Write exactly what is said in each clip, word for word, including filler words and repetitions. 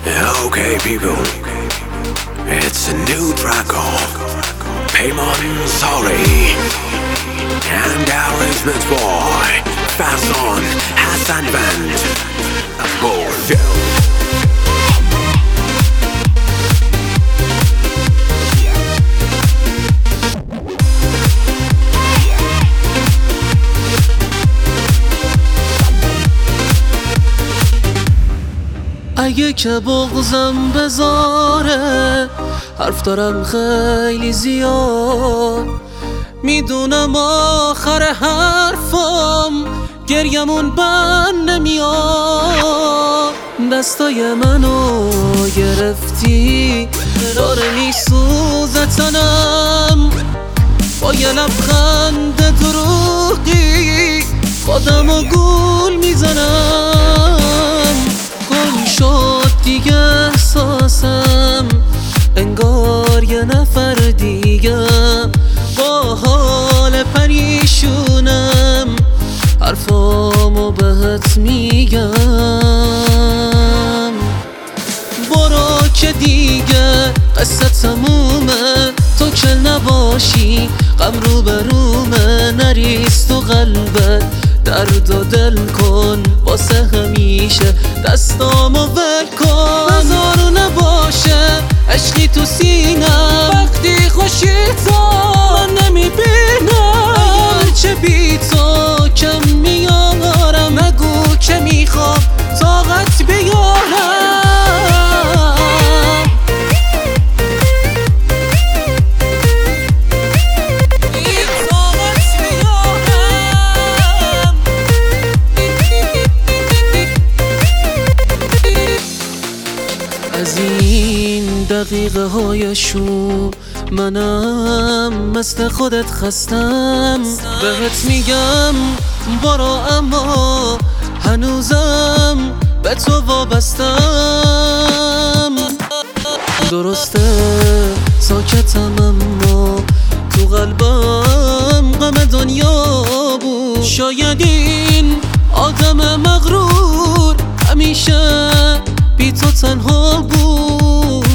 Okay people, it's a new track of Paymon Sorry and arrangement boy Fason Hassan Band Bullshit. اگه که بغضم بذاره حرف دارم خیلی زیاد، میدونم آخر حرفم گریمون بند نمیاد. دستای منو گرفتی داره میسوزه تنم، با یه لبخند دروغی خودمو گول میزنم. گم شد دیگه احساسم، انگار یه نفر دیگه با حال پریشونم حرفامو بهت میگم. برو که دیگه قصه تمومه، تو که نباشی غم رو برومه. نریز تو قلبت درد و دل کن واسه همیشه، دستامو ول کن. بذارو نباشه عشقی تو سینم، وقتی خوشی تو من نمیبینم. اگرچه بی تو کم میارم، نگو که میخوام طاقت بیارم. از این دقیقه های شو منم مثل خودت خستم. بهت میگم برو اما هنوزم به تو وابستم. درسته ساکتم اما تو قلبم غم دنیا بود. شاید این آدم مغرور همیشه بی تو تنها بود.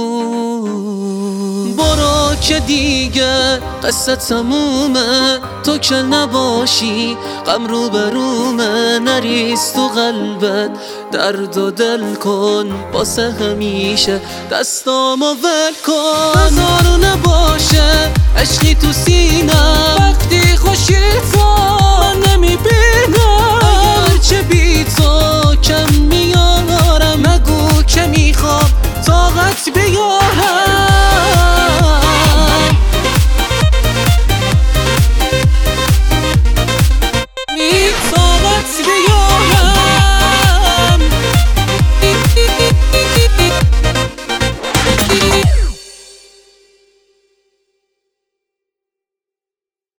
برو که دیگه قصه تمومه، تو که نباشی غم رو برومه. نریز تو قلبت درد و دل کن واسه همیشه، دستامو ول کن. بذارو نباشه عشقی تو سینم، وقتی خوشی تو من نمیبینم. اگرچه بی تو کم میارم، نگو که میخوام طاقت بیارم.